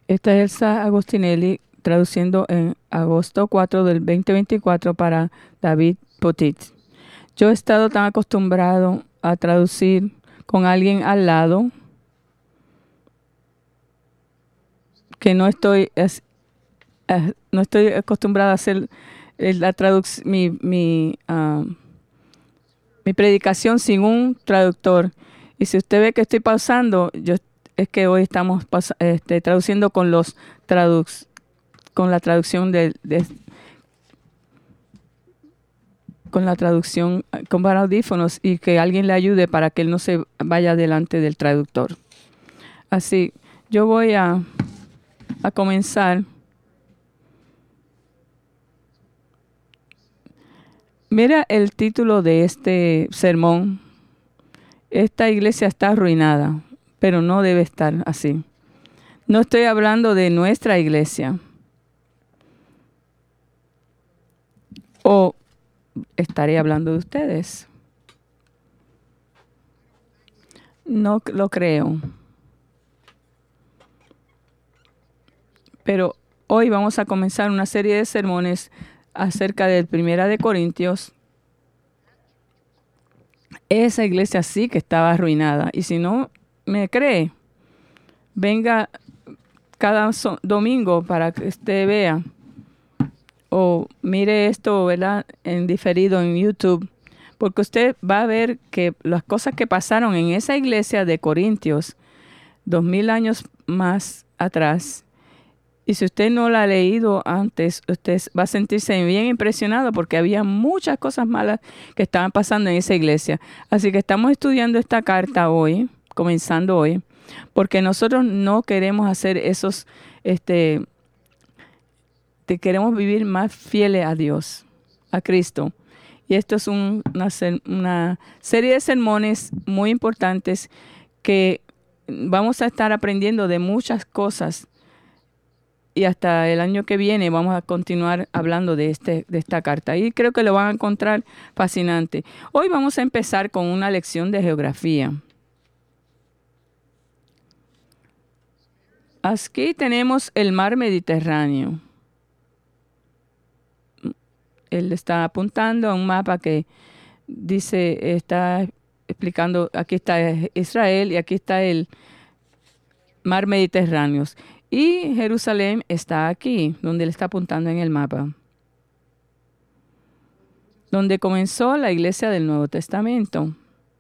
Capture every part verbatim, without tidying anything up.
Esta es Elsa Agostinelli traduciendo en agosto cuatro del veinte veinticuatro para David Potit. Yo he estado tan acostumbrado a traducir con alguien al lado que no estoy, es, eh, no estoy acostumbrada a hacer eh, la traduc- mi, mi, ah, mi predicación sin un traductor. Y si usted ve que estoy pausando, yo, es que hoy estamos pas- este, traduciendo con los traduc con la traducción de, de- con la traducción eh, con audífonos y que alguien le ayude para que él no se vaya delante del traductor. Así, yo voy a, a comenzar. Mira el título de este sermón. Esta iglesia está arruinada, pero no debe estar así. No estoy hablando de nuestra iglesia. O estaré hablando de ustedes. No lo creo. Pero hoy vamos a comenzar una serie de sermones acerca del Primera de Corintios. Esa iglesia sí que estaba arruinada. Y si no me cree, venga cada so domingo para que usted vea o mire esto, ¿verdad?, en diferido en YouTube, porque usted va a ver que las cosas que pasaron en esa iglesia de Corintios dos mil años más atrás, y si usted no la ha leído antes, usted va a sentirse bien impresionado porque había muchas cosas malas que estaban pasando en esa iglesia. Así que estamos estudiando esta carta hoy, comenzando hoy, porque nosotros no queremos hacer esos, este, te queremos vivir más fieles a Dios, a Cristo. Y esto es un, una, una serie de sermones muy importantes que vamos a estar aprendiendo de muchas cosas. Y hasta el año que viene vamos a continuar hablando de, este, de esta carta. Y creo que lo van a encontrar fascinante. Hoy vamos a empezar con una lección de geografía. Aquí tenemos el mar Mediterráneo. Él está apuntando a un mapa que dice, está explicando, aquí está Israel y aquí está el mar Mediterráneo. Y Jerusalén está aquí, donde él está apuntando en el mapa, donde comenzó la iglesia del Nuevo Testamento.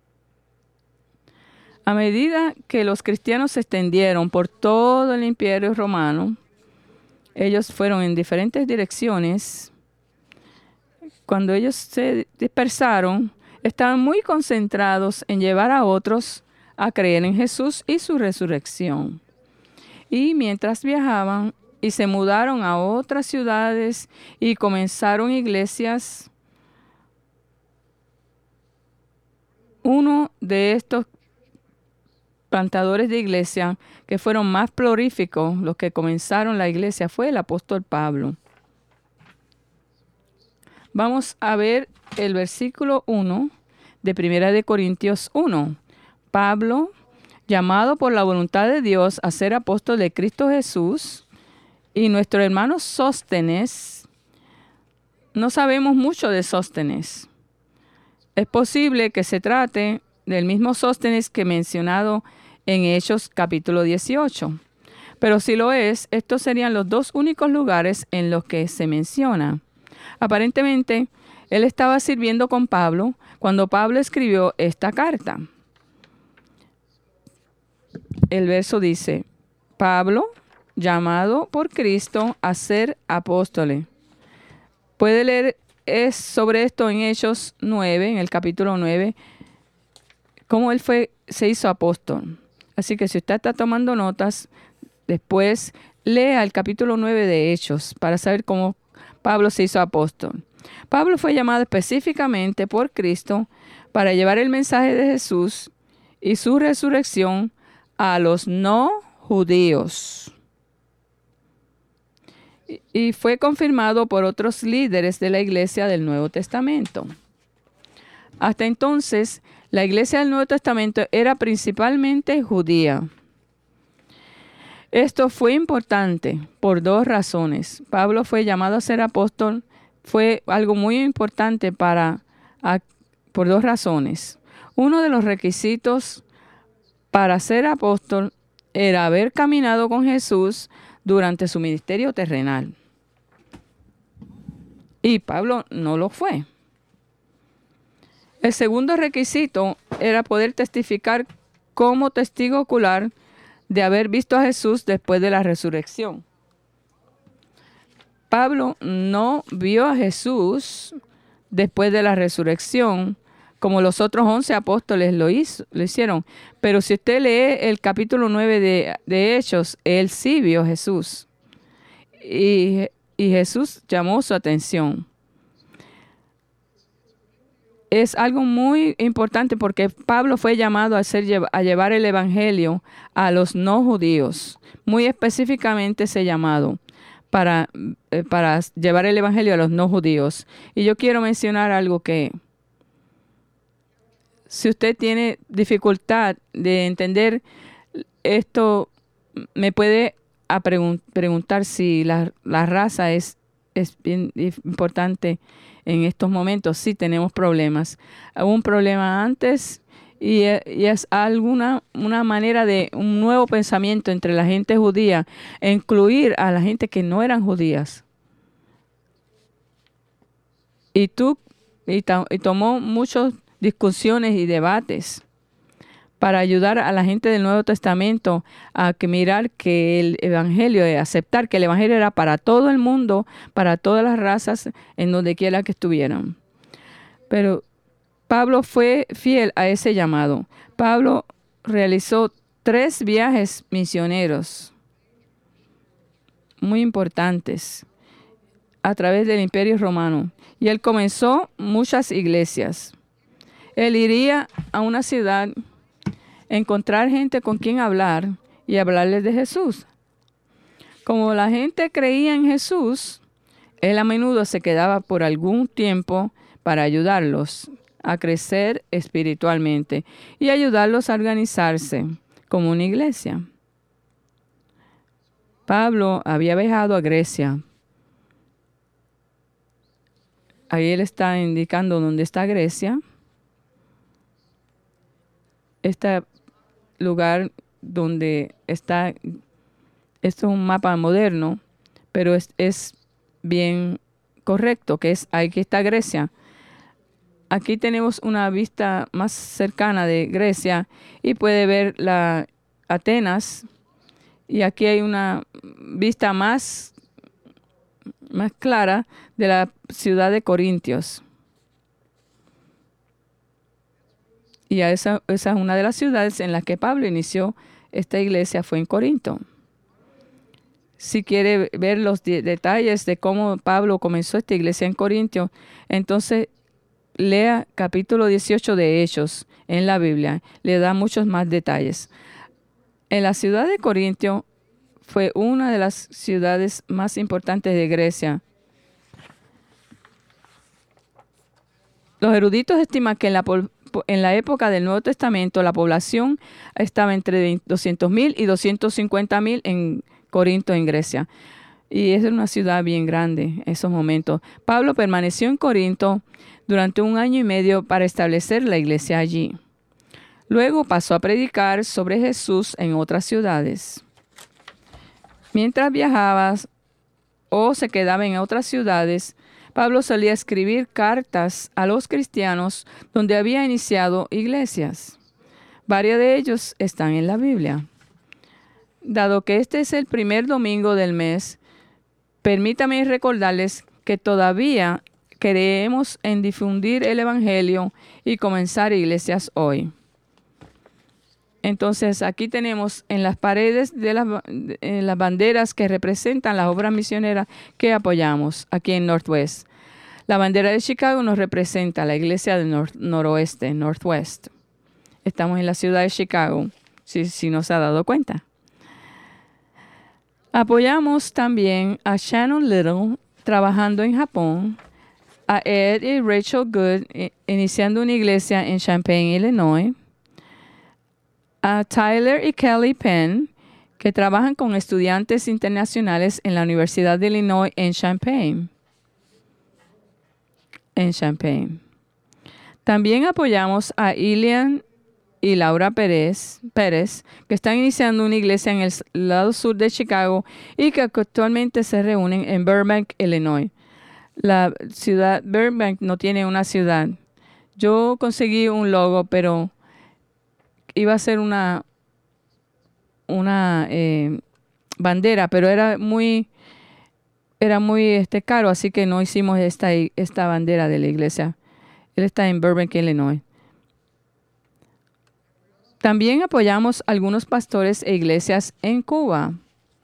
A medida que los cristianos se extendieron por todo el imperio romano, ellos fueron en diferentes direcciones. Cuando ellos se dispersaron, estaban muy concentrados en llevar a otros a creer en Jesús y su resurrección. Y mientras viajaban y se mudaron a otras ciudades y comenzaron iglesias, uno de estos plantadores de iglesia que fueron más prolíficos, los que comenzaron la iglesia, fue el apóstol Pablo. Vamos a ver el versículo uno de Primera de Corintios uno. Pablo, llamado por la voluntad de Dios a ser apóstol de Cristo Jesús, y nuestro hermano Sóstenes. No sabemos mucho de Sóstenes. Es posible que se trate del mismo Sóstenes que mencionado en Hechos capítulo dieciocho. Pero si lo es, estos serían los dos únicos lugares en los que se menciona. Aparentemente, él estaba sirviendo con Pablo cuando Pablo escribió esta carta. El verso dice, Pablo, llamado por Cristo a ser apóstol. Puede leer es sobre esto en Hechos nueve, en el capítulo nueve, cómo él fue, se hizo apóstol. Así que si usted está tomando notas, después lea el capítulo nueve de Hechos para saber cómo Pablo se hizo apóstol. Pablo fue llamado específicamente por Cristo para llevar el mensaje de Jesús y su resurrección a los no judíos. Y fue confirmado por otros líderes de la iglesia del Nuevo Testamento. Hasta entonces, la iglesia del Nuevo Testamento era principalmente judía. Esto fue importante por dos razones. Pablo fue llamado a ser apóstol, fue algo muy importante para, a, por dos razones. Uno de los requisitos para ser apóstol era haber caminado con Jesús durante su ministerio terrenal. Y Pablo no lo fue. El segundo requisito era poder testificar como testigo ocular de haber visto a Jesús después de la resurrección. Pablo no vio a Jesús después de la resurrección, como los otros once apóstoles lo, hizo, lo hicieron. Pero si usted lee el capítulo nueve de, de Hechos, él sí vio a Jesús. Y, y Jesús llamó su atención. Es algo muy importante porque Pablo fue llamado a, ser, a llevar el evangelio a los no judíos. Muy específicamente ese llamado para, eh, para llevar el evangelio a los no judíos. Y yo quiero mencionar algo que, si usted tiene dificultad de entender esto, me puede a pregun- preguntar si la, la raza es, es bien importante en estos momentos. Sí tenemos problemas. Hubo un problema antes y, y es alguna una manera de un nuevo pensamiento entre la gente judía e incluir a la gente que no eran judías. Y tú y, to, y tomó muchas discusiones y debates para ayudar a la gente del Nuevo Testamento a que mirar que el Evangelio, aceptar que el Evangelio era para todo el mundo, para todas las razas, en donde quiera que estuvieran. Pero Pablo fue fiel a ese llamado. Pablo realizó tres viajes misioneros muy importantes a través del Imperio Romano. Y él comenzó muchas iglesias. Él iría a una ciudad, encontrar gente con quien hablar y hablarles de Jesús. Como la gente creía en Jesús, él a menudo se quedaba por algún tiempo para ayudarlos a crecer espiritualmente y ayudarlos a organizarse como una iglesia. Pablo había viajado a Grecia. Ahí él está indicando dónde está Grecia. Este lugar donde está, esto es un mapa moderno, pero es, es bien correcto, que es, aquí está Grecia. Aquí tenemos una vista más cercana de Grecia y puede ver la Atenas, y aquí hay una vista más, más clara de la ciudad de Corintios. Y esa, esa es una de las ciudades en las que Pablo inició esta iglesia, fue en Corinto. Si quiere ver los de- detalles de cómo Pablo comenzó esta iglesia en Corinto, entonces lea capítulo dieciocho de Hechos en la Biblia. Le da muchos más detalles. En la ciudad de Corinto fue una de las ciudades más importantes de Grecia. Los eruditos estiman que en la población en la época del Nuevo Testamento, la población estaba entre doscientos mil y doscientos cincuenta mil en Corinto, en Grecia. Y es una ciudad bien grande en esos momentos. Pablo permaneció en Corinto durante un año y medio para establecer la iglesia allí. Luego pasó a predicar sobre Jesús en otras ciudades. Mientras viajaba o se quedaba en otras ciudades, Pablo solía escribir cartas a los cristianos donde había iniciado iglesias. Varios de ellos están en la Biblia. Dado que este es el primer domingo del mes, permítanme recordarles que todavía creemos en difundir el Evangelio y comenzar iglesias hoy. Entonces, aquí tenemos en las paredes de las, en las banderas que representan las obras misioneras que apoyamos aquí en Northwest. La bandera de Chicago nos representa la iglesia del nor noroeste, Northwest. Estamos en la ciudad de Chicago, si, si no se ha dado cuenta. Apoyamos también a Shannon Little trabajando en Japón, a Ed y Rachel Good iniciando una iglesia en Champaign, Illinois, a Tyler y Kelly Penn, que trabajan con estudiantes internacionales en la Universidad de Illinois en Champaign. En Champaign. También apoyamos a Ilian y Laura Pérez, Pérez, que están iniciando una iglesia en el lado sur de Chicago y que actualmente se reúnen en Burbank, Illinois. La ciudad Burbank no tiene una ciudad. Yo conseguí un logo, pero iba a ser una, una eh, bandera, pero era muy, era muy este, caro, así que no hicimos esta, esta bandera de la iglesia. Él está en Burbank, Illinois. También apoyamos a algunos pastores e iglesias en Cuba.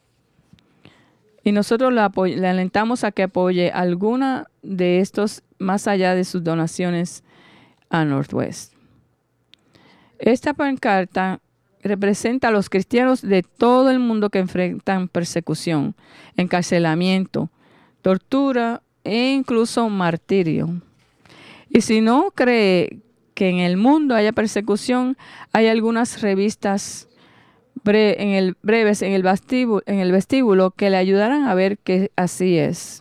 Y nosotros le, le alentamos a que apoye alguna de estos más allá de sus donaciones a Northwest. Esta pancarta representa a los cristianos de todo el mundo que enfrentan persecución, encarcelamiento, tortura e incluso martirio. Y si no cree que en el mundo haya persecución, hay algunas revistas bre en el, breves en el, vestíbulo, en el vestíbulo que le ayudarán a ver que así es.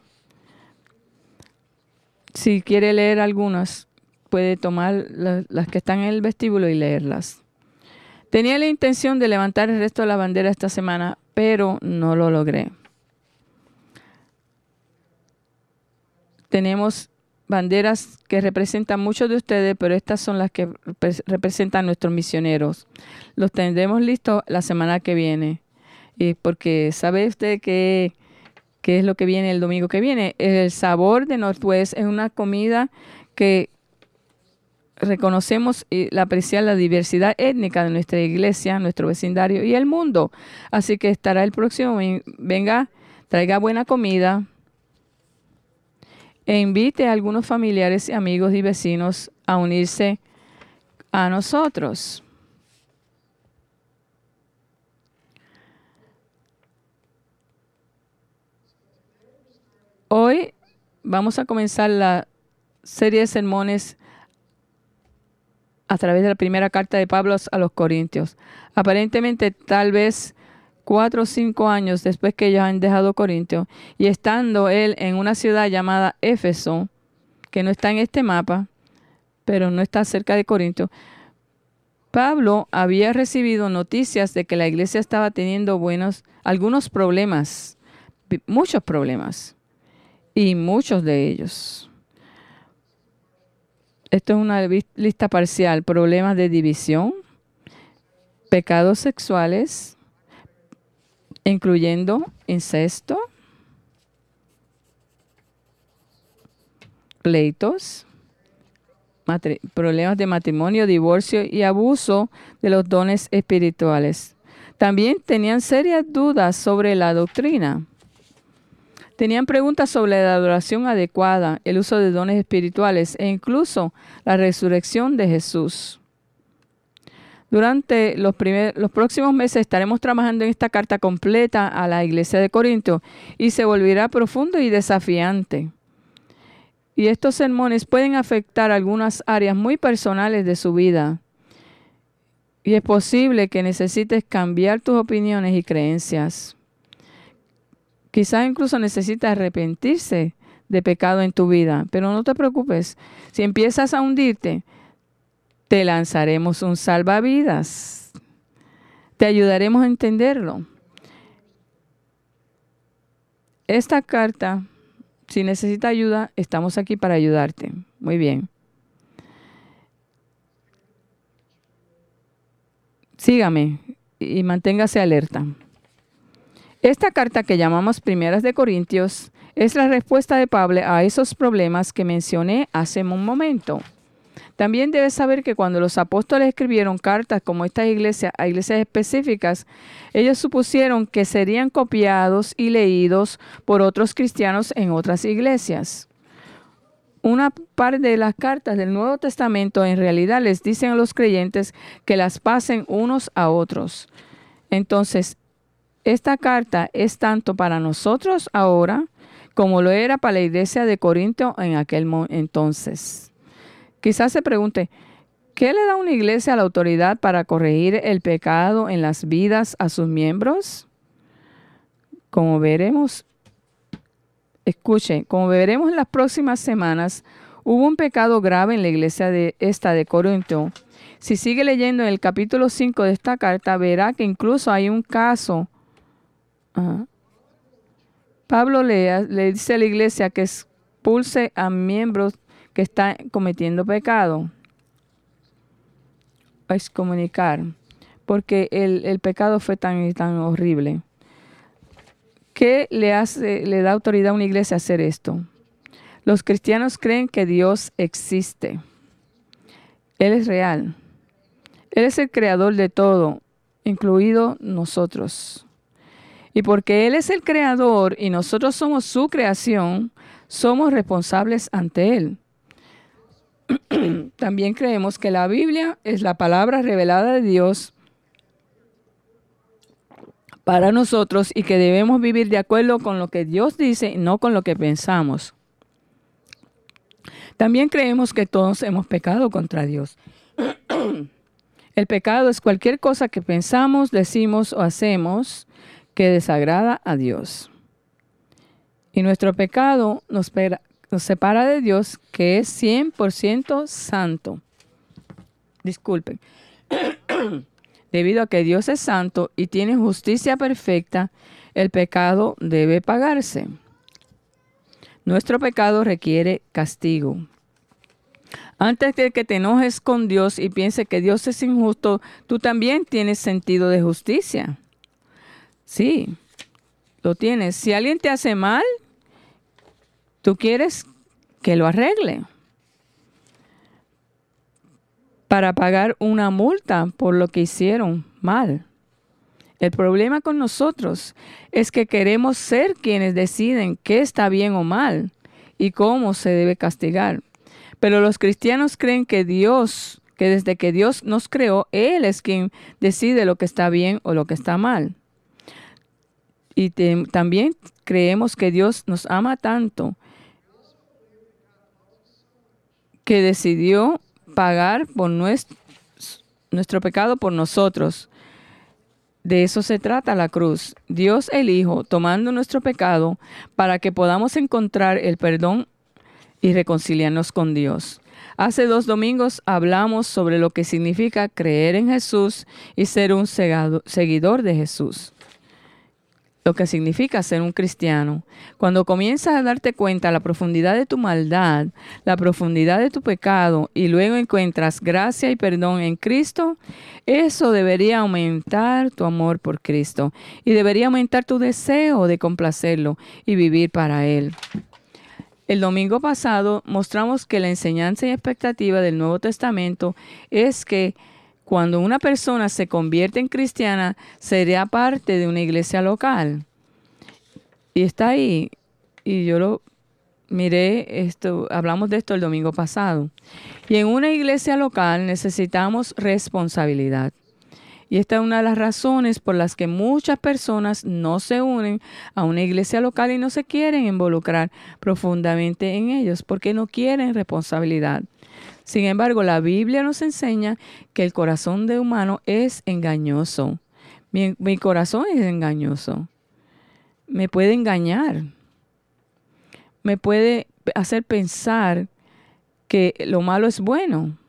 Si quiere leer algunas, puede tomar la, las que están en el vestíbulo y leerlas. Tenía la intención de levantar el resto de la bandera esta semana, pero no lo logré. Tenemos banderas que representan muchos de ustedes, pero estas son las que representan a nuestros misioneros. Los tendremos listos la semana que viene. Y porque sabe usted que, que es lo que viene el domingo que viene. El sabor de Northwest es una comida que reconocemos y la apreciar la diversidad étnica de nuestra iglesia, nuestro vecindario y el mundo. Así que estará el próximo. Venga, traiga buena comida. E invite a algunos familiares, amigos y vecinos a unirse a nosotros. Hoy vamos a comenzar la serie de sermones a través de la primera carta de Pablo a los Corintios. Aparentemente, tal vez cuatro o cinco años después que ellos han dejado Corintio, y estando él en una ciudad llamada Éfeso, que no está en este mapa, pero no está cerca de Corintio, Pablo había recibido noticias de que la iglesia estaba teniendo buenos, algunos problemas, muchos problemas, y muchos de ellos. Esto es una lista parcial: problemas de división, pecados sexuales, incluyendo incesto, pleitos, problemas de matrimonio, divorcio y abuso de los dones espirituales. También tenían serias dudas sobre la doctrina. Tenían preguntas sobre la adoración adecuada, el uso de dones espirituales e incluso la resurrección de Jesús. Durante los, primer, los próximos meses estaremos trabajando en esta carta completa a la iglesia de Corinto y se volverá profundo y desafiante. Y estos sermones pueden afectar algunas áreas muy personales de su vida. Y es posible que necesites cambiar tus opiniones y creencias. Quizás incluso necesitas arrepentirse de pecado en tu vida, pero no te preocupes. Si empiezas a hundirte, te lanzaremos un salvavidas. Te ayudaremos a entenderlo. Esta carta, si necesitas ayuda, estamos aquí para ayudarte. Muy bien. Sígame y manténgase alerta. Esta carta que llamamos Primeras de Corintios es la respuesta de Pablo a esos problemas que mencioné hace un momento. También debes saber que cuando los apóstoles escribieron cartas como esta iglesia a iglesias específicas, ellos supusieron que serían copiados y leídos por otros cristianos en otras iglesias. Una parte de las cartas del Nuevo Testamento en realidad les dicen a los creyentes que las pasen unos a otros. Entonces, esta carta es tanto para nosotros ahora como lo era para la iglesia de Corinto en aquel entonces. Quizás se pregunte, ¿qué le da una iglesia a la autoridad para corregir el pecado en las vidas a sus miembros? Como veremos, escuche, como veremos en las próximas semanas, hubo un pecado grave en la iglesia de esta de Corinto. Si sigue leyendo en el capítulo cinco de esta carta, verá que incluso hay un caso. Uh, Pablo le, le dice a la iglesia que expulse a miembros que están cometiendo pecado. A excomunicar, porque el, el pecado fue tan, tan horrible. ¿Qué le hace, le da autoridad a una iglesia a hacer esto? Los cristianos creen que Dios existe. Él es real. Él es el creador de todo, incluido nosotros. Y porque Él es el creador y nosotros somos su creación, somos responsables ante Él. También creemos que la Biblia es la palabra revelada de Dios para nosotros y que debemos vivir de acuerdo con lo que Dios dice y no con lo que pensamos. También creemos que todos hemos pecado contra Dios. El pecado es cualquier cosa que pensamos, decimos o hacemos que desagrada a Dios. Y nuestro pecado nos, nos separa de Dios, que es cien por ciento santo. Disculpen. Debido a que Dios es santo y tiene justicia perfecta, el pecado debe pagarse. Nuestro pecado requiere castigo. Antes de que te enojes con Dios y pienses que Dios es injusto, tú también tienes sentido de justicia. Sí, lo tienes. Si alguien te hace mal, tú quieres que lo arregle para pagar una multa por lo que hicieron mal. El problema con nosotros es que queremos ser quienes deciden qué está bien o mal y cómo se debe castigar. Pero los cristianos creen que Dios, que desde que Dios nos creó, Él es quien decide lo que está bien o lo que está mal. Y te, también creemos que Dios nos ama tanto que decidió pagar por nuestro, nuestro pecado por nosotros. De eso se trata la cruz. Dios el Hijo tomando nuestro pecado para que podamos encontrar el perdón y reconciliarnos con Dios. Hace dos domingos hablamos sobre lo que significa creer en Jesús y ser un seguidor de Jesús. Lo que significa ser un cristiano. Cuando comienzas a darte cuenta de la profundidad de tu maldad, la profundidad de tu pecado y luego encuentras gracia y perdón en Cristo, eso debería aumentar tu amor por Cristo y debería aumentar tu deseo de complacerlo y vivir para Él. El domingo pasado mostramos que la enseñanza y expectativa del Nuevo Testamento es que cuando una persona se convierte en cristiana, será parte de una iglesia local. Y está ahí. Y yo lo miré, esto, hablamos de esto el domingo pasado. Y en una iglesia local necesitamos responsabilidad. Y esta es una de las razones por las que muchas personas no se unen a una iglesia local y no se quieren involucrar profundamente en ellos, porque no quieren responsabilidad. Sin embargo, la Biblia nos enseña que el corazón de humano es engañoso. Mi, mi corazón es engañoso. Me puede engañar. Me puede hacer pensar que lo malo es bueno,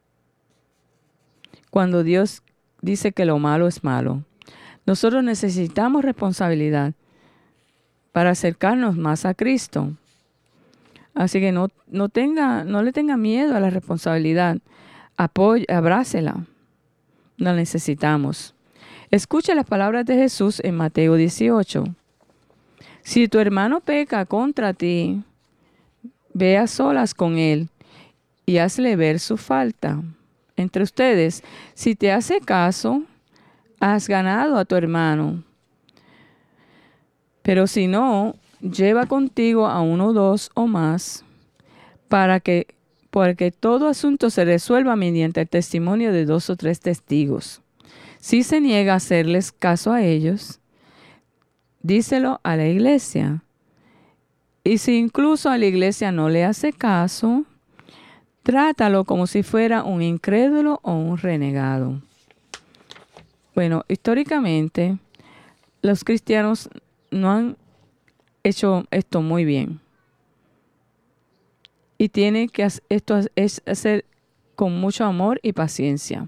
cuando Dios dice que lo malo es malo. Nosotros necesitamos responsabilidad para acercarnos más a Cristo. Así que no, no, tenga, no le tenga miedo a la responsabilidad. Apoy, abrácela. La necesitamos. Escucha las palabras de Jesús en Mateo dieciocho. Si tu hermano peca contra ti, ve a solas con él y hazle ver su falta. Entre ustedes, si te hace caso, has ganado a tu hermano. Pero si no, lleva contigo a uno, dos o más, para que, porque todo asunto se resuelva mediante el testimonio de dos o tres testigos. Si se niega a hacerles caso a ellos, díselo a la iglesia. Y si incluso a la iglesia no le hace caso, trátalo como si fuera un incrédulo o un renegado. Bueno, históricamente, los cristianos no han hecho esto muy bien. Y tiene que hacer, esto es hacer con mucho amor y paciencia.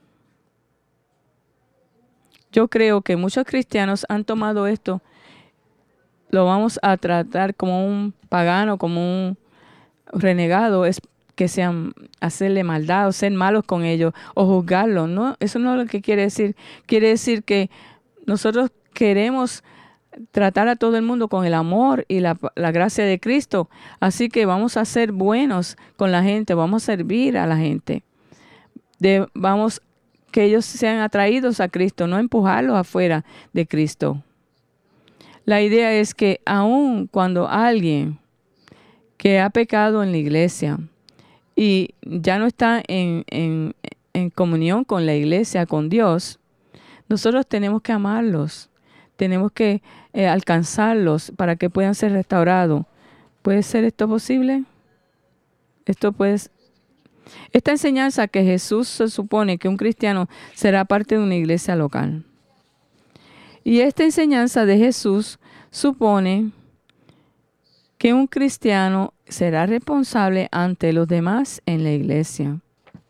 Yo creo que muchos cristianos han tomado esto, lo vamos a tratar como un pagano, como un renegado, es que sean hacerle maldad o ser malos con ellos o juzgarlos. No, eso no es lo que quiere decir. Quiere decir que nosotros queremos tratar a todo el mundo con el amor y la, la gracia de Cristo. Así que vamos a ser buenos con la gente, vamos a servir a la gente. De, vamos que ellos sean atraídos a Cristo, no empujarlos afuera de Cristo. La idea es que aun cuando alguien que ha pecado en la iglesia y ya no está en, en, en comunión con la iglesia, con Dios, nosotros tenemos que amarlos, tenemos que eh, alcanzarlos para que puedan ser restaurados. ¿Puede ser esto posible? Esto puede ser. Esta enseñanza que Jesús se supone que un cristiano será parte de una iglesia local. Y esta enseñanza de Jesús supone que un cristiano será responsable ante los demás en la iglesia.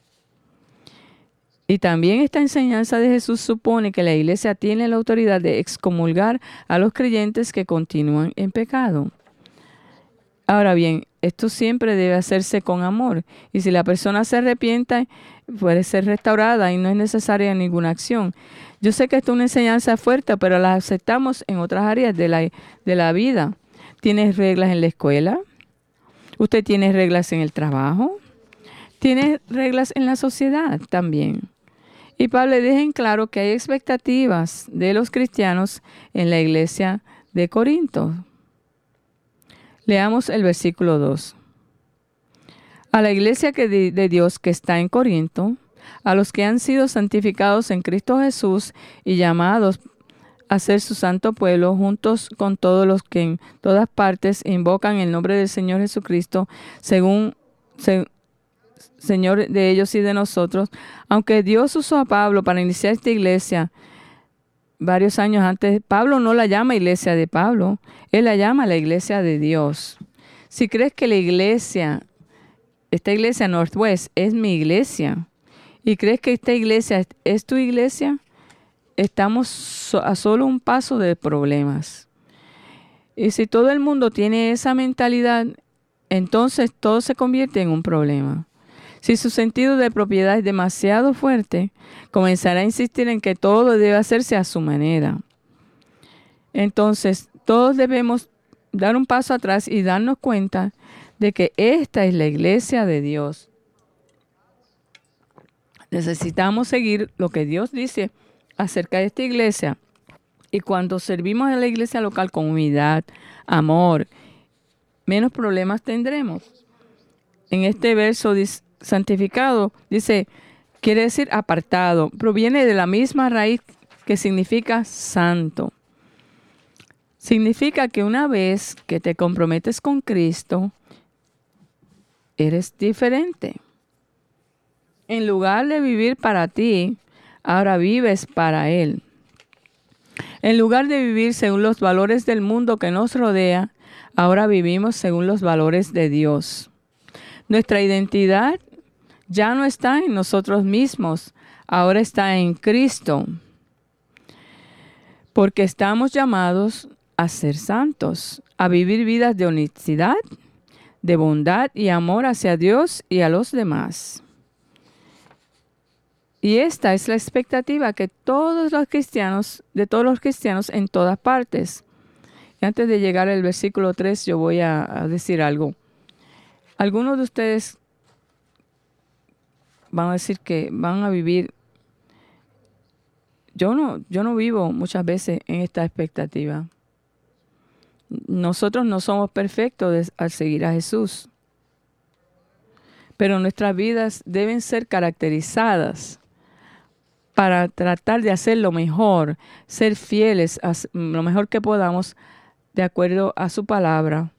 Y también esta enseñanza de Jesús supone que la iglesia tiene la autoridad de excomulgar a los creyentes que continúan en pecado. Ahora bien, esto siempre debe hacerse con amor. Y si la persona se arrepienta, puede ser restaurada y no es necesaria ninguna acción. Yo sé que esto es una enseñanza fuerte, pero la aceptamos en otras áreas de la, de la vida. ¿Tienes reglas en la escuela? ¿Usted tiene reglas en el trabajo? ¿Tiene reglas en la sociedad también? Y Pablo le deja en claro que hay expectativas de los cristianos en la iglesia de Corinto. Leamos el versículo dos. A la iglesia que de, de Dios que está en Corinto, a los que han sido santificados en Cristo Jesús y llamados a ser su santo pueblo, juntos con todos los que en todas partes invocan el nombre del Señor Jesucristo, según se, Señor de ellos y de nosotros, aunque Dios usó a Pablo para iniciar esta iglesia, varios años antes, Pablo no la llama iglesia de Pablo, él la llama la iglesia de Dios. Si crees que la iglesia, esta iglesia Northwest es mi iglesia, y crees que esta iglesia es tu iglesia, estamos a solo un paso de problemas. Y si todo el mundo tiene esa mentalidad, entonces todo se convierte en un problema. Si su sentido de propiedad es demasiado fuerte, comenzará a insistir en que todo debe hacerse a su manera. Entonces, todos debemos dar un paso atrás y darnos cuenta de que esta es la iglesia de Dios. Necesitamos seguir lo que Dios dice acerca de esta iglesia. Y cuando servimos en la iglesia local con humildad, amor, menos problemas tendremos. En este verso dice, santificado, dice, quiere decir apartado, proviene de la misma raíz que significa santo. Significa que una vez que te comprometes con Cristo, eres diferente. En lugar de vivir para ti, ahora vives para Él. En lugar de vivir según los valores del mundo que nos rodea, ahora vivimos según los valores de Dios. Nuestra identidad ya no está en nosotros mismos, ahora está en Cristo. Porque estamos llamados a ser santos, a vivir vidas de honestidad, de bondad y amor hacia Dios y a los demás. Y esta es la expectativa que todos los cristianos, de todos los cristianos en todas partes. Y antes de llegar al versículo tres, yo voy a, a decir algo. Algunos de ustedes van a decir que van a vivir. Yo no, yo no vivo muchas veces en esta expectativa. Nosotros no somos perfectos de, al seguir a Jesús. Pero nuestras vidas deben ser caracterizadas para tratar de hacer lo mejor, ser fieles a lo mejor que podamos de acuerdo a su palabra.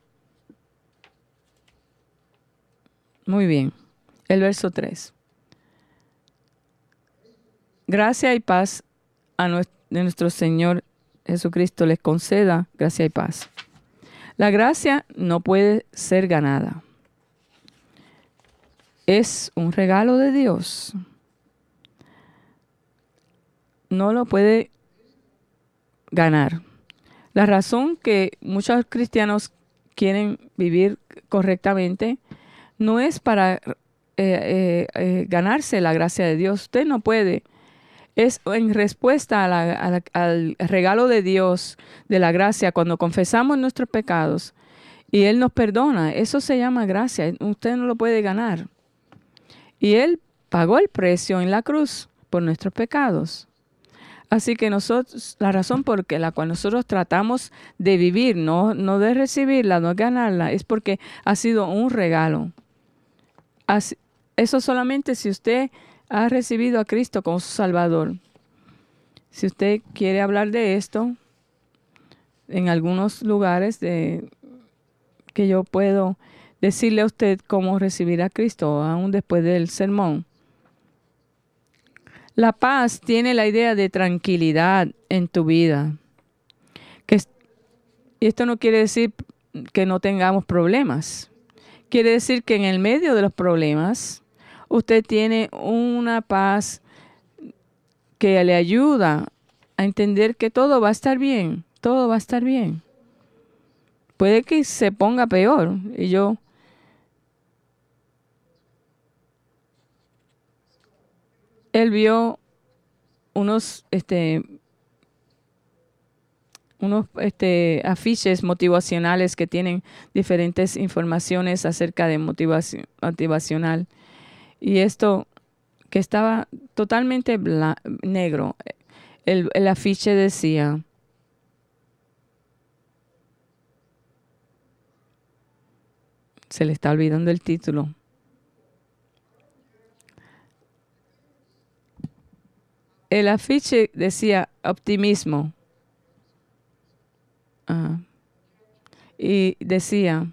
Muy bien. El verso tres. Gracia y paz a nuestro, de nuestro Señor Jesucristo les conceda gracia y paz. La gracia no puede ser ganada. Es un regalo de Dios. No lo puede ganar. La razón que muchos cristianos quieren vivir correctamente no es para eh, eh, eh, ganarse la gracia de Dios. Usted no puede. Es en respuesta a la, a la, al regalo de Dios, de la gracia, cuando confesamos nuestros pecados y Él nos perdona. Eso se llama gracia. Usted no lo puede ganar. Y Él pagó el precio en la cruz por nuestros pecados. Así que nosotros, la razón por la cual nosotros tratamos de vivir, no, no de recibirla, no ganarla, es porque ha sido un regalo. Así, eso solamente si usted ha recibido a Cristo como su Salvador. Si usted quiere hablar de esto, en algunos lugares de, que yo puedo decirle a usted cómo recibir a Cristo, aún después del sermón. La paz tiene la idea de tranquilidad en tu vida. Que, y esto no quiere decir que no tengamos problemas. Quiere decir que en el medio de los problemas, usted tiene una paz que le ayuda a entender que todo va a estar bien. Todo va a estar bien. Puede que se ponga peor. Y yo... Él vio unos, este, unos este, afiches motivacionales que tienen diferentes informaciones acerca de motivación, motivacional. Y esto que estaba totalmente blanco, negro. El, el afiche decía, se le está olvidando el título. El afiche decía optimismo. Uh, y decía,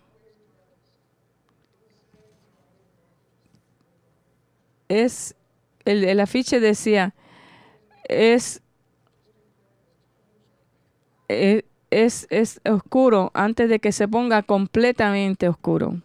es, el, el afiche decía, es, es, es, es oscuro antes de que se ponga completamente oscuro.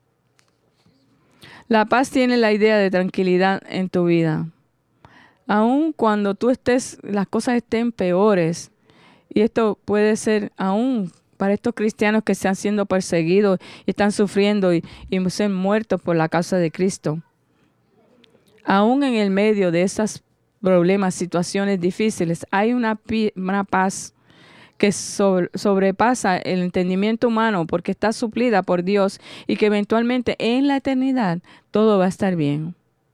La paz tiene la idea de tranquilidad en tu vida. Aun cuando tú estés, las cosas estén peores, y esto puede ser aún para estos cristianos que están siendo perseguidos y están sufriendo y, y ser muertos por la causa de Cristo. Aún en el medio de esos problemas, situaciones difíciles, hay una, una paz que sobre, sobrepasa el entendimiento humano porque está suplida por Dios y que eventualmente en la eternidad todo va a estar bien.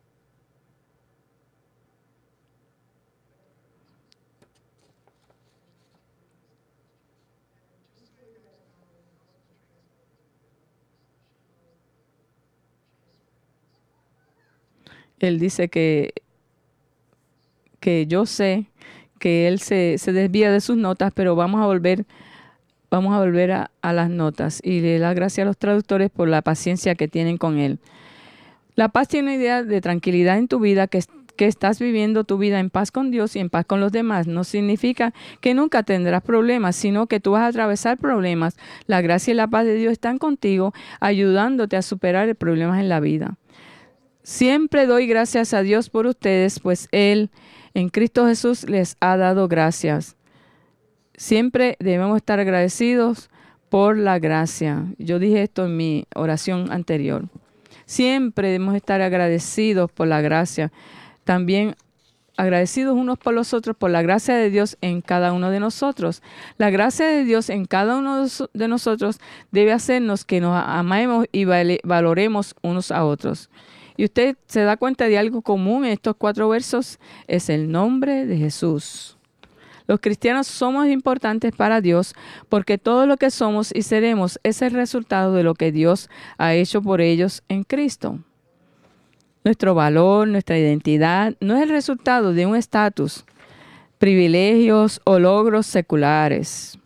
Él dice que, que yo sé que él se, se desvía de sus notas, pero vamos a volver, vamos a, volver a, a las notas. Y le da gracias a los traductores por la paciencia que tienen con él. La paz tiene una idea de tranquilidad en tu vida, que, que estás viviendo tu vida en paz con Dios y en paz con los demás. No significa que nunca tendrás problemas, sino que tú vas a atravesar problemas. La gracia y la paz de Dios están contigo, ayudándote a superar los problemas en la vida. Siempre doy gracias a Dios por ustedes, pues Él en Cristo Jesús les ha dado gracias. Siempre debemos estar agradecidos por la gracia. Yo dije esto en mi oración anterior. Siempre debemos estar agradecidos por la gracia. También agradecidos unos por los otros por la gracia de Dios en cada uno de nosotros. La gracia de Dios en cada uno de nosotros debe hacernos que nos amemos y valoremos unos a otros. Y usted se da cuenta de algo común en estos cuatro versos, es el nombre de Jesús. Los cristianos somos importantes para Dios porque todo lo que somos y seremos es el resultado de lo que Dios ha hecho por ellos en Cristo. Nuestro valor, nuestra identidad no es el resultado de un estatus, privilegios o logros seculares.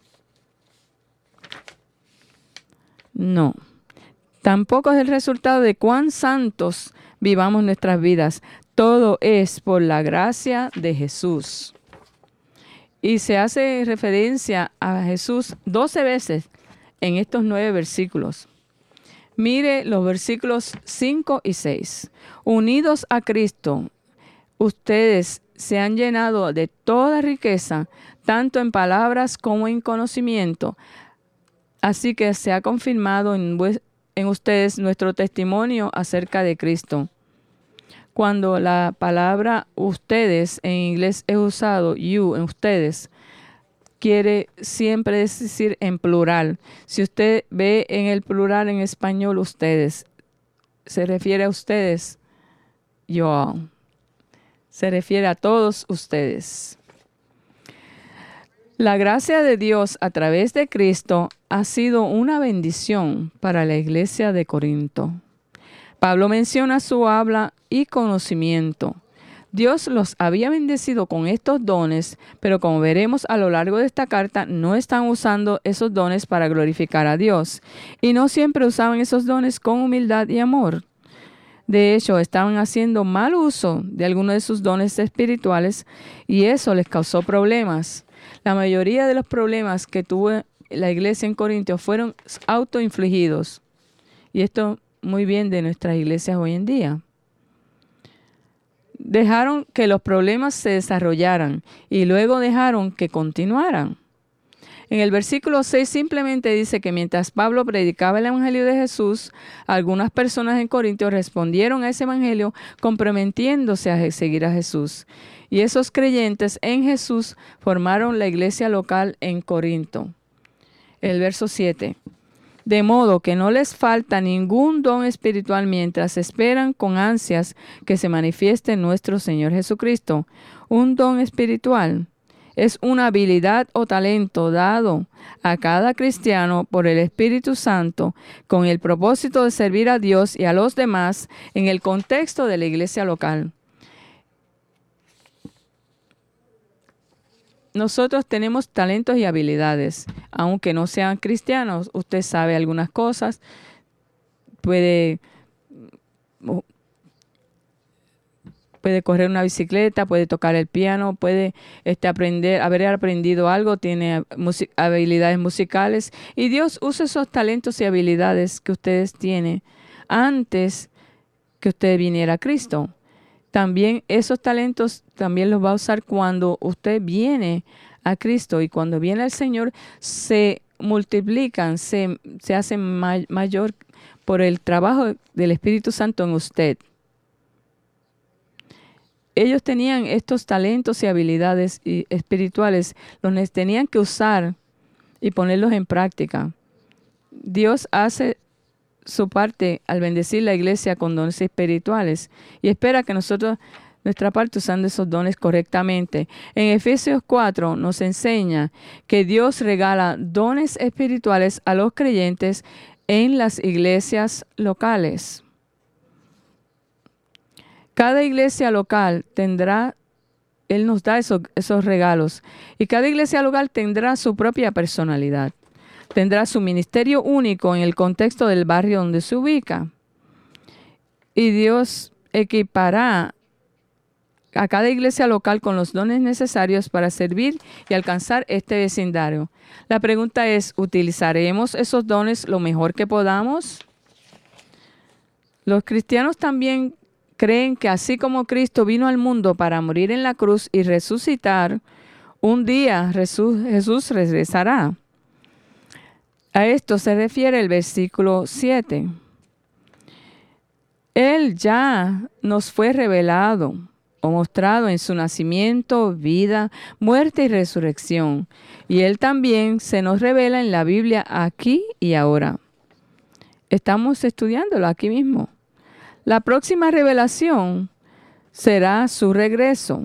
No. Tampoco es el resultado de cuán santos vivamos nuestras vidas. Todo es por la gracia de Jesús. Y se hace referencia a Jesús doce veces en estos nueve versículos. Mire los versículos cinco y seis. Unidos a Cristo, ustedes se han llenado de toda riqueza, tanto en palabras como en conocimiento. Así que se ha confirmado en, en ustedes nuestro testimonio acerca de Cristo. Cuando la palabra ustedes en inglés es usado, you, en ustedes, quiere siempre decir en plural. Si usted ve en el plural en español, ustedes, se refiere a ustedes, yo. Se refiere a todos ustedes. La gracia de Dios a través de Cristo ha sido una bendición para la iglesia de Corinto. Pablo menciona su habla y conocimiento. Dios los había bendecido con estos dones, pero como veremos a lo largo de esta carta, no están usando esos dones para glorificar a Dios. Y no siempre usaban esos dones con humildad y amor. De hecho, estaban haciendo mal uso de algunos de sus dones espirituales y eso les causó problemas. La mayoría de los problemas que tuvo la iglesia en Corinto fueron autoinfligidos. Y esto muy bien de nuestras iglesias hoy en día. Dejaron que los problemas se desarrollaran y luego dejaron que continuaran. En el versículo seis simplemente dice que mientras Pablo predicaba el evangelio de Jesús, algunas personas en Corinto respondieron a ese evangelio comprometiéndose a seguir a Jesús. Y esos creyentes en Jesús formaron la iglesia local en Corinto. El verso siete. De modo que no les falta ningún don espiritual mientras esperan con ansias que se manifieste nuestro Señor Jesucristo. Un don espiritual es una habilidad o talento dado a cada cristiano por el Espíritu Santo con el propósito de servir a Dios y a los demás en el contexto de la iglesia local. Nosotros tenemos talentos y habilidades, aunque no sean cristianos. Usted sabe algunas cosas, puede, puede correr una bicicleta, puede tocar el piano, puede este, aprender, haber aprendido algo, tiene music- habilidades musicales. Y Dios usa esos talentos y habilidades que ustedes tienen antes que usted viniera a Cristo. También esos talentos también los va a usar cuando usted viene a Cristo y cuando viene el Señor se multiplican, se, se hacen may, mayor por el trabajo del Espíritu Santo en usted. Ellos tenían estos talentos y habilidades espirituales, los tenían que usar y ponerlos en práctica. Dios hace su parte al bendecir la iglesia con dones espirituales y espera que nosotros, nuestra parte, usando esos dones correctamente. En Efesios cuatro nos enseña que Dios regala dones espirituales a los creyentes en las iglesias locales. Cada iglesia local tendrá, Él nos da esos, esos regalos y cada iglesia local tendrá su propia personalidad. Tendrá su ministerio único en el contexto del barrio donde se ubica. Y Dios equipará a cada iglesia local con los dones necesarios para servir y alcanzar este vecindario. La pregunta es, ¿utilizaremos esos dones lo mejor que podamos? Los cristianos también creen que así como Cristo vino al mundo para morir en la cruz y resucitar, un día Jesús, Jesús regresará. A esto se refiere el versículo siete. Él ya nos fue revelado o mostrado en su nacimiento, vida, muerte y resurrección. Y Él también se nos revela en la Biblia aquí y ahora. Estamos estudiándolo aquí mismo. La próxima revelación será su regreso.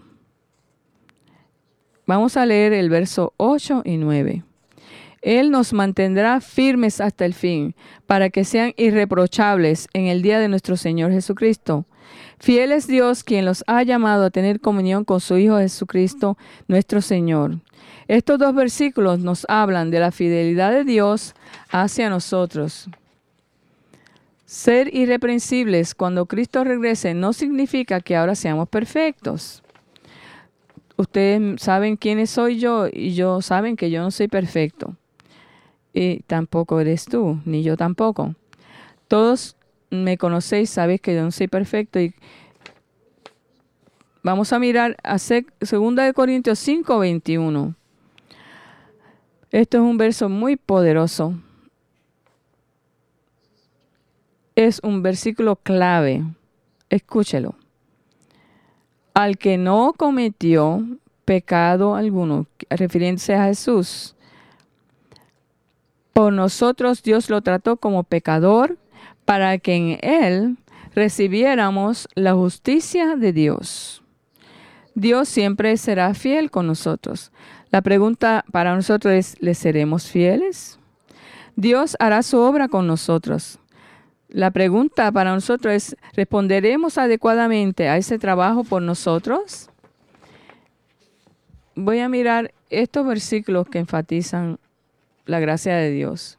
Vamos a leer el verso ocho y nueve. Él nos mantendrá firmes hasta el fin, para que sean irreprochables en el día de nuestro Señor Jesucristo. Fiel es Dios quien los ha llamado a tener comunión con su Hijo Jesucristo, nuestro Señor. Estos dos versículos nos hablan de la fidelidad de Dios hacia nosotros. Ser irreprensibles cuando Cristo regrese no significa que ahora seamos perfectos. ustedes saben quiénes soy yo y yo saben que yo no soy perfecto. Y tampoco eres tú, ni yo tampoco. Todos me conocéis, sabéis que yo no soy perfecto. Y vamos a mirar a segunda de Corintios cinco, veintiuno. Esto es un verso muy poderoso. Es un versículo clave. Escúchelo. Al que no cometió pecado alguno, refiriéndose a Jesús, por nosotros Dios lo trató como pecador para que en él recibiéramos la justicia de Dios. Dios siempre será fiel con nosotros. La pregunta para nosotros es, ¿le seremos fieles? Dios hará su obra con nosotros. La pregunta para nosotros es, ¿responderemos adecuadamente a ese trabajo por nosotros? Voy a mirar estos versículos que enfatizan la gracia de Dios.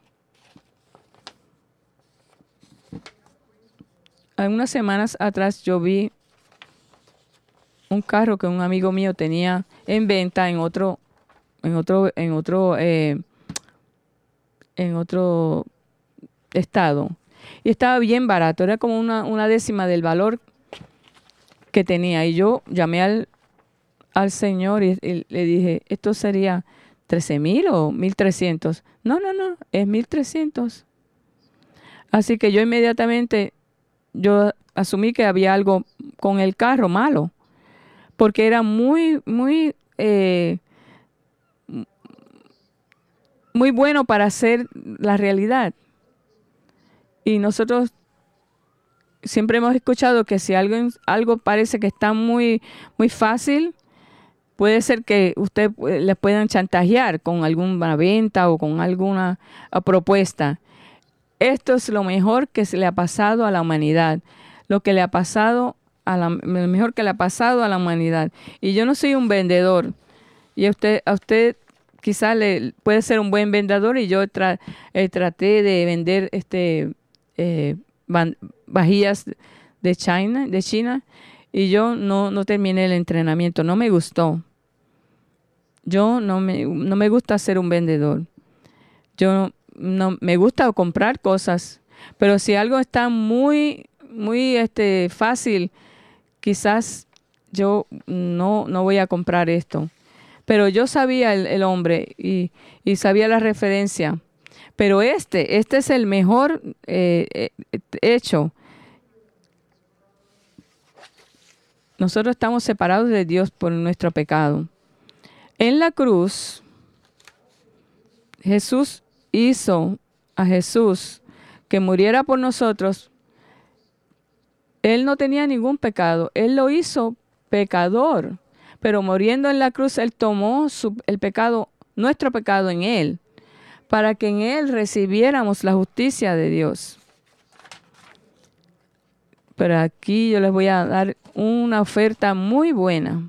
Algunas semanas atrás yo vi un carro que un amigo mío tenía en venta en otro, en otro, en otro, eh, en otro estado. Y estaba bien barato, era como una, una décima del valor que tenía. Y yo llamé al, al señor y, y le dije, ¿esto sería trece mil o mil trescientos? No, no, no, es mil trescientos. Así que yo inmediatamente, yo asumí que había algo con el carro malo, porque era muy, muy, eh, muy bueno para hacer la realidad. Y nosotros siempre hemos escuchado que si algo, algo parece que está muy, muy fácil, puede ser que usted le puedan chantajear con alguna venta o con alguna uh, propuesta. Esto es lo mejor que se le ha pasado a la humanidad. Lo que le ha pasado a la, lo mejor que le ha pasado a la humanidad. Y yo no soy un vendedor. Y a usted, a usted quizá le puede ser un buen vendedor y yo tra, eh, traté de vender este eh, van, vajillas de China, de China, y yo no, no terminé el entrenamiento. No me gustó. Yo no me, no me gusta ser un vendedor. Yo no me gusta comprar cosas, pero si algo está muy, muy este, fácil, quizás yo no, no voy a comprar esto. Pero yo sabía el, el hombre y, y sabía la referencia. Pero este, este es el mejor eh, hecho. Nosotros estamos separados de Dios por nuestro pecado. En la cruz, Jesús hizo a Jesús que muriera por nosotros. Él no tenía ningún pecado. Él lo hizo pecador. Pero muriendo en la cruz, Él tomó su, el pecado, nuestro pecado en Él, para que en Él recibiéramos la justicia de Dios. Pero aquí yo les voy a dar una oferta muy buena.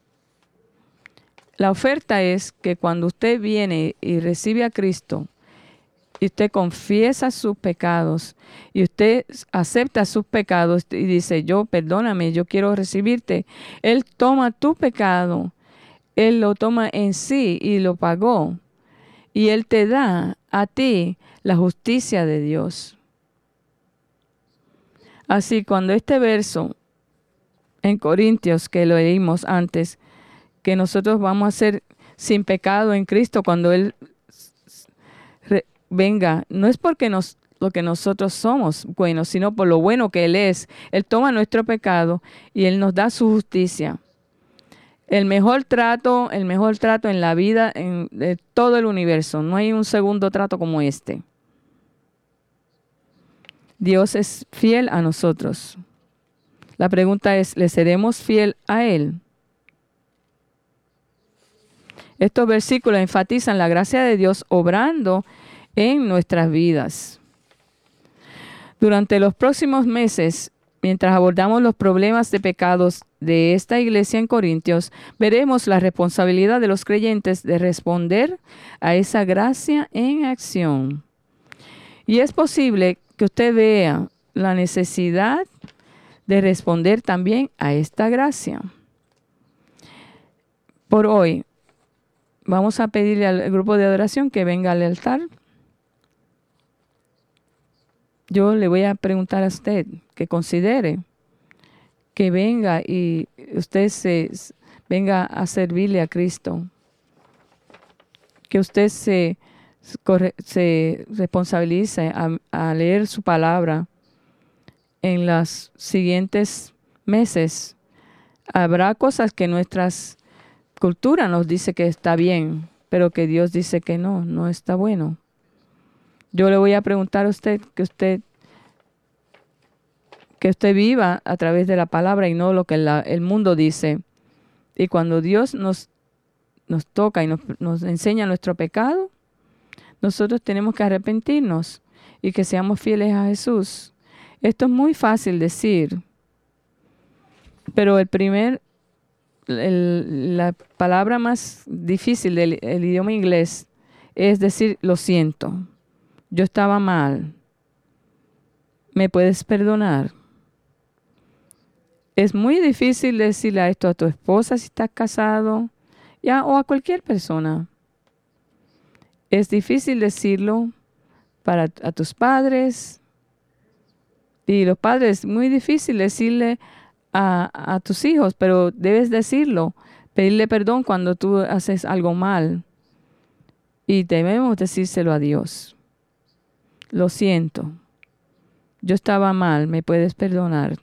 La oferta es que cuando usted viene y recibe a Cristo, y usted confiesa sus pecados, y usted acepta sus pecados y dice, yo, perdóname, yo quiero recibirte. Él toma tu pecado, Él lo toma en sí y lo pagó. Y Él te da a ti la justicia de Dios. Así, cuando este verso en Corintios, que lo leímos antes, que nosotros vamos a ser sin pecado en Cristo cuando Él venga, no es porque nos, lo que nosotros somos buenos, sino por lo bueno que Él es. Él toma nuestro pecado y Él nos da su justicia. El mejor trato, el mejor trato en la vida en, de todo el universo. No hay un segundo trato como este. Dios es fiel a nosotros. La pregunta es, ¿le seremos fiel a Él? Estos versículos enfatizan la gracia de Dios obrando en nuestras vidas. Durante los próximos meses, mientras abordamos los problemas de pecados de esta iglesia en Corintios, veremos la responsabilidad de los creyentes de responder a esa gracia en acción. Y es posible que usted vea la necesidad de responder también a esta gracia. Por hoy, vamos a pedirle al grupo de adoración que venga al altar. Yo le voy a preguntar a usted que considere que venga y usted se venga a servirle a Cristo. Que usted se, se responsabilice a, a leer su palabra en los siguientes meses. Habrá cosas que nuestras cultura nos dice que está bien, pero que Dios dice que no, no está bueno. Yo le voy a preguntar a usted que usted que usted viva a través de la palabra y no lo que la, el mundo dice. Y cuando Dios nos, nos toca y nos, nos enseña nuestro pecado, nosotros tenemos que arrepentirnos y que seamos fieles a Jesús. Esto es muy fácil decir, pero el primer El, la palabra más difícil del el idioma inglés es decir, lo siento, yo estaba mal, ¿me puedes perdonar? Es muy difícil decirle esto a tu esposa si estás casado, ya, o a cualquier persona. Es difícil decirlo para a tus padres, y los padres, es muy difícil decirle A, a tus hijos, pero debes decirlo, pedirle perdón cuando tú haces algo mal. Y debemos decírselo a Dios. Lo siento, yo estaba mal, ¿me puedes perdonar?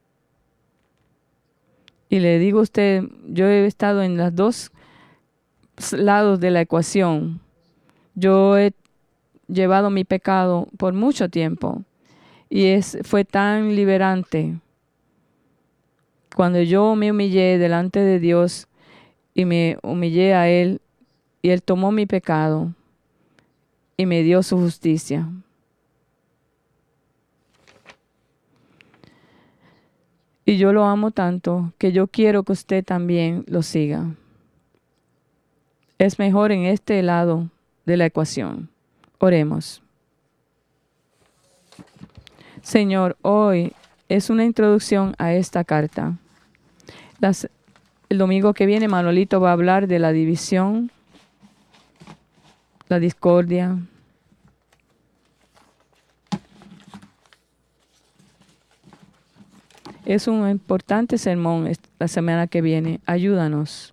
Y le digo a usted, yo he estado en los dos lados de la ecuación. Yo he llevado mi pecado por mucho tiempo y es, fue tan liberante. Cuando yo me humillé delante de Dios y me humillé a Él, y Él tomó mi pecado y me dio su justicia. Y yo lo amo tanto que yo quiero que usted también lo siga. Es mejor en este lado de la ecuación. Oremos. Señor, hoy es una introducción a esta carta. Las, el domingo que viene Manolito va a hablar de la división, la discordia. Es un importante sermón la semana que viene. Ayúdanos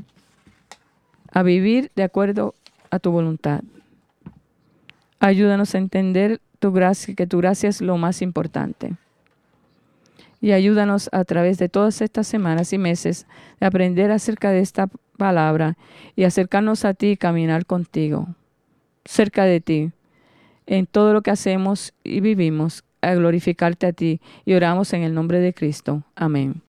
a vivir de acuerdo a tu voluntad. Ayúdanos a entender tu gracia, que tu gracia es lo más importante. Y ayúdanos a través de todas estas semanas y meses de aprender acerca de esta palabra y acercarnos a ti y caminar contigo, cerca de ti, en todo lo que hacemos y vivimos, a glorificarte a ti. Y oramos en el nombre de Cristo. Amén.